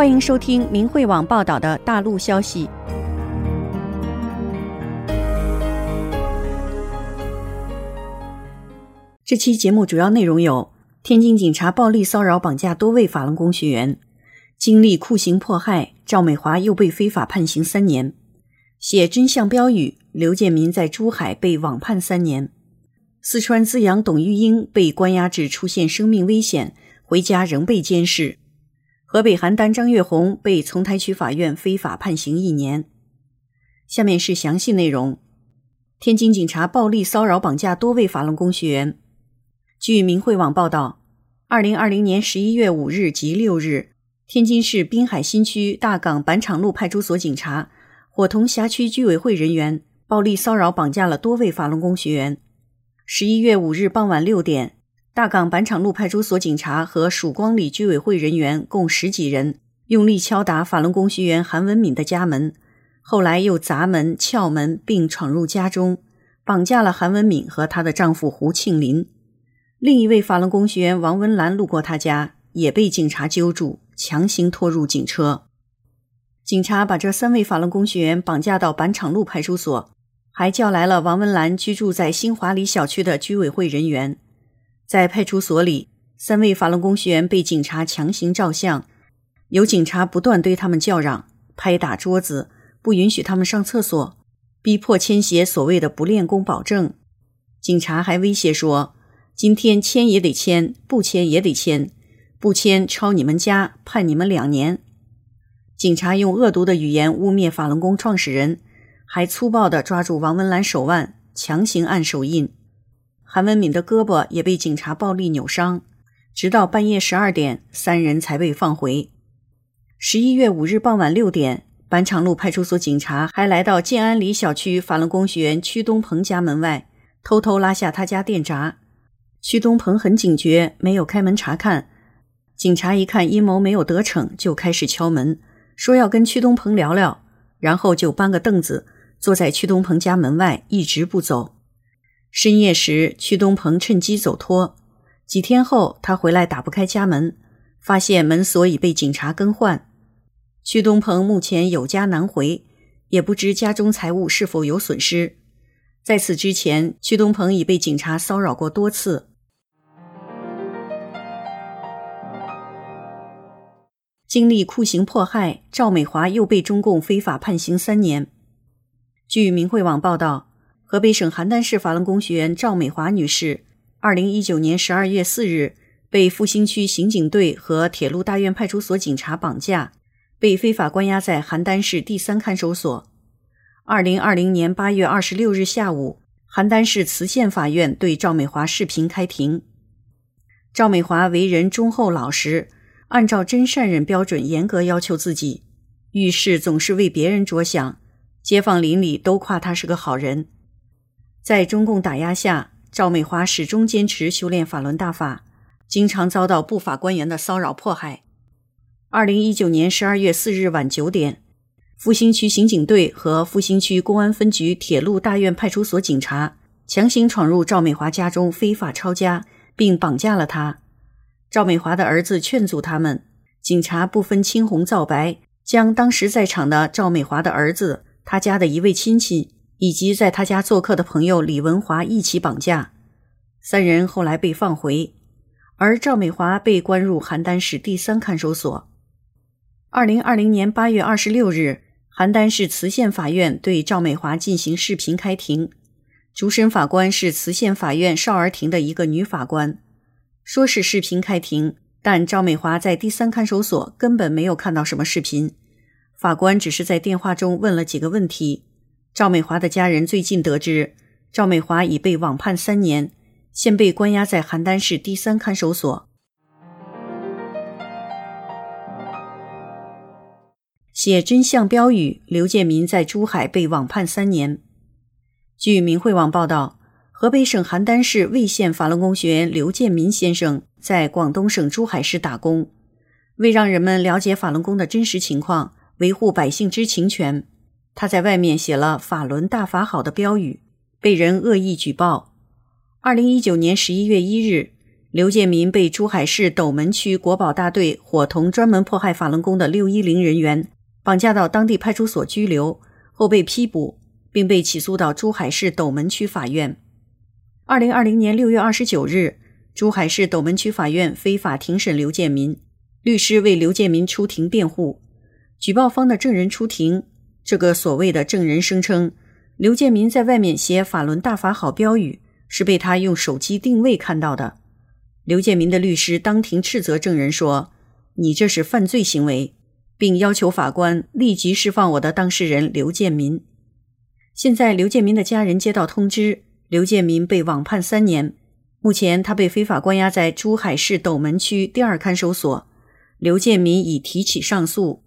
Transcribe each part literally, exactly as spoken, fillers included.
欢迎收听明慧网报道的大陆消息。这期节目主要内容有：天津警察暴力骚扰绑架多位法轮功学员，经历酷刑迫害，赵美华又被非法判刑三年；写真相标语，刘建民在珠海被网判三年；四川资阳董玉英被关押至出现生命危险，回家仍被监视；河北邯郸张月红被从台区法院非法判刑一年。下面是详细内容。天津警察暴力骚扰绑架多位法轮功学员。据明慧网报道，二零二零年十一月五日及六日，天津市滨海新区大港板厂路派出所警察伙同辖区居委会人员暴力骚扰绑架了多位法轮功学员。十一月五日傍晚六点，大港板厂路派出所警察和曙光里居委会人员共十几人用力敲打法轮功学员韩文敏的家门，后来又砸门、撬门并闯入家中，绑架了韩文敏和她的丈夫胡庆林。另一位法轮功学员王文兰路过他家，也被警察揪住，强行拖入警车。警察把这三位法轮功学员绑架到板厂路派出所，还叫来了王文兰居住在新华里小区的居委会人员。在派出所里，三位法轮功学员被警察强行照相，有警察不断对他们叫嚷，拍打桌子，不允许他们上厕所，逼迫签写所谓的不练功保证。警察还威胁说，今天签也得签，不签也得签，不签抄你们家，判你们两年。警察用恶毒的语言污蔑法轮功创始人，还粗暴地抓住王文兰手腕，强行按手印。韩文敏的胳膊也被警察暴力扭伤，直到半夜十二点，三人才被放回。十一月五日傍晚六点，板厂路派出所警察还来到建安里小区法轮功学员屈东鹏家门外，偷偷拉下他家电闸。屈东鹏很警觉，没有开门查看。警察一看阴谋没有得逞，就开始敲门，说要跟屈东鹏聊聊，然后就搬个凳子坐在屈东鹏家门外，一直不走。深夜时，屈东鹏趁机走脱。几天后，他回来打不开家门，发现门锁已被警察更换。屈东鹏目前有家难回，也不知家中财物是否有损失。在此之前，屈东鹏已被警察骚扰过多次。经历酷刑迫害，赵美华又被中共非法判刑三年。据明慧网报道，河北省邯郸市法轮功学员赵美华女士二零一九年十二月四日被复兴区刑警队和铁路大院派出所警察绑架，被非法关押在邯郸市第三看守所。二零二零年八月二十六日下午，邯郸市磁县法院对赵美华视频开庭。赵美华为人忠厚老实，按照真善忍标准严格要求自己，遇事总是为别人着想，街坊邻里都夸他是个好人。在中共打压下，赵美华始终坚持修炼法轮大法，经常遭到不法官员的骚扰迫害。二零一九年十二月四日晚九点，复兴区刑警队和复兴区公安分局铁路大院派出所警察强行闯入赵美华家中，非法抄家，并绑架了她。赵美华的儿子劝阻他们，警察不分青红皂白，将当时在场的赵美华的儿子、他家的一位亲戚以及在他家做客的朋友李文华一起绑架。三人后来被放回，而赵美华被关入邯郸市第三看守所。二零二零年八月二十六日，邯郸市磁县法院对赵美华进行视频开庭，主审法官是磁县法院少儿庭的一个女法官。说是视频开庭，但赵美华在第三看守所根本没有看到什么视频，法官只是在电话中问了几个问题。赵美华的家人最近得知，赵美华已被网判三年，现被关押在邯郸市第三看守所。写真相标语，刘建民在珠海被网判三年。据明慧网报道，河北省邯郸市魏县法轮功学员刘建民先生在广东省珠海市打工，为让人们了解法轮功的真实情况，维护百姓知情权，他在外面写了法轮大法好的标语，被人恶意举报。二零一九年十一月一日， 刘建民被珠海市斗门区国保大队伙同专门迫害法轮功的六一零人员绑架到当地派出所拘留，后被批捕，并被起诉到珠海市斗门区法院。二零二零年六月二十九日，珠海市斗门区法院非法庭审刘建民，律师为刘建民出庭辩护。举报方的证人出庭，这个所谓的证人声称，刘建民在外面写法轮大法好标语，是被他用手机定位看到的。刘建民的律师当庭斥责证人说，你这是犯罪行为，并要求法官立即释放我的当事人刘建民。现在刘建民的家人接到通知，刘建民被网判三年，目前他被非法关押在珠海市斗门区第二看守所，刘建民已提起上诉。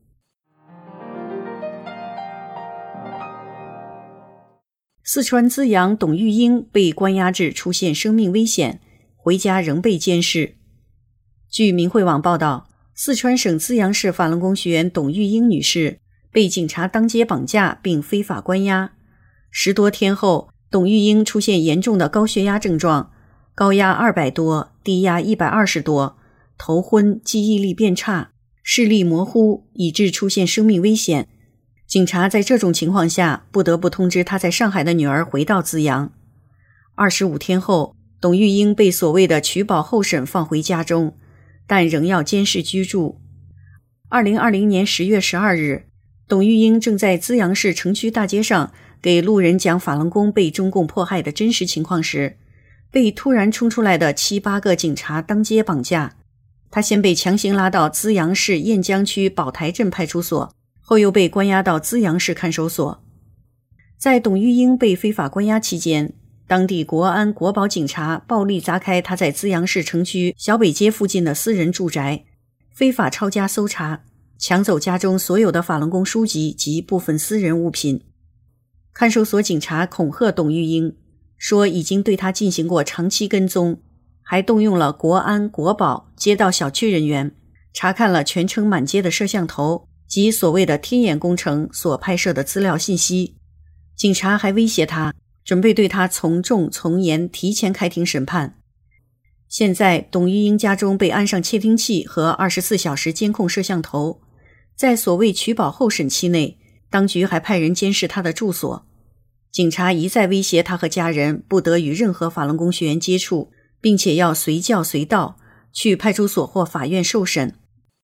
四川资阳董玉英被关押至出现生命危险，回家仍被监视。据明慧网报道，四川省资阳市法轮功学员董玉英女士被警察当街绑架并非法关押。十多天后，董玉英出现严重的高血压症状，高压二百多，低压一百二十多，头昏，记忆力变差，视力模糊，以致出现生命危险。警察在这种情况下不得不通知他在上海的女儿回到资阳。二十五天后，董玉英被所谓的取保候审放回家中，但仍要监视居住。二零二零年十月十二日，董玉英正在资阳市城区大街上给路人讲法轮功被中共迫害的真实情况时，被突然冲出来的七八个警察当街绑架。他先被强行拉到资阳市雁江区宝台镇派出所，后又被关押到资阳市看守所。在董玉英被非法关押期间，当地国安国保警察暴力砸开他在资阳市城区小北街附近的私人住宅，非法抄家搜查，抢走家中所有的法轮功书籍及部分私人物品。看守所警察恐吓董玉英，说已经对他进行过长期跟踪，还动用了国安国保街道小区人员，查看了全城满街的摄像头及所谓的天眼工程所拍摄的资料信息。警察还威胁他，准备对他从重从严提前开庭审判。现在董玉英家中被安上窃听器和二十四小时监控摄像头，在所谓取保候审期内，当局还派人监视他的住所。警察一再威胁他和家人不得与任何法轮功学员接触，并且要随叫随到，去派出所或法院受审。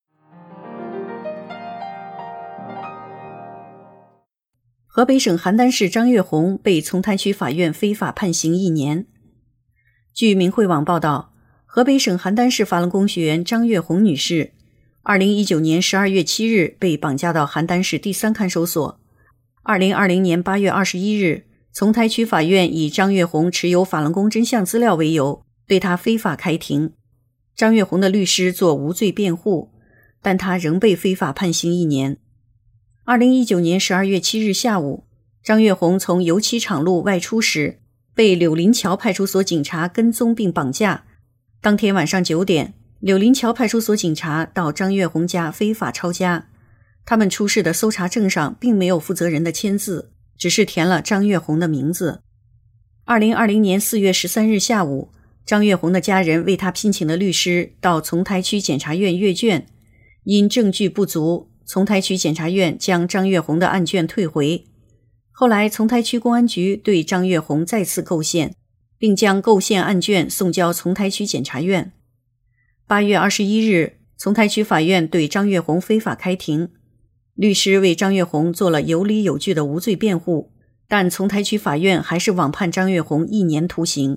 河北省邯郸市张月红被丛台区法院非法判刑一年。据明慧网报道，河北省邯郸市法轮功学员张月红女士二零一九年十二月七日被绑架到邯郸市第三看守所。二零二零年八月二十一日，丛台区法院以张月红持有法轮功真相资料为由，对她非法开庭。张月红的律师做无罪辩护，但她仍被非法判刑一年。二零一九年十二月七日下午，张月红从油漆厂路外出时，被柳林桥派出所警察跟踪并绑架。当天晚上九点，柳林桥派出所警察到张月红家非法抄家。他们出示的搜查证上并没有负责人的签字，只是填了张月红的名字。二零二零年四月十三日下午，张月红的家人为他聘请的律师到丛台区检察院阅卷，因证据不足，丛台区检察院将张月红的案卷退回。后来丛台区公安局对张月红再次构陷，并将构陷案卷送交丛台区检察院。八月二十一日，丛台区法院对张月红非法开庭，律师为张月红做了有理有据的无罪辩护，但丛台区法院还是网判张月红一年徒刑。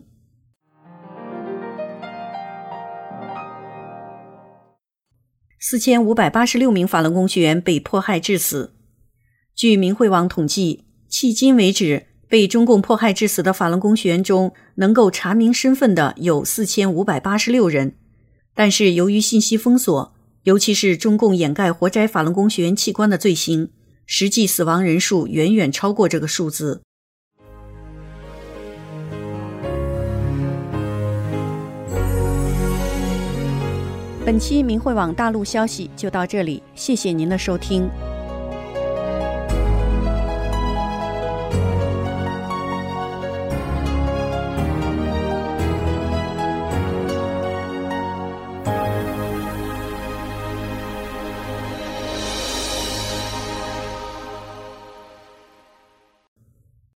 四千五百八十六名法轮功学员被迫害致死。据明慧网统计，迄今为止，被中共迫害致死的法轮功学员中，能够查明身份的有四千五百八十六人。但是由于信息封锁，尤其是中共掩盖活摘法轮功学员器官的罪行，实际死亡人数远远超过这个数字。本期明慧网大陆消息就到这里，谢谢您的收听。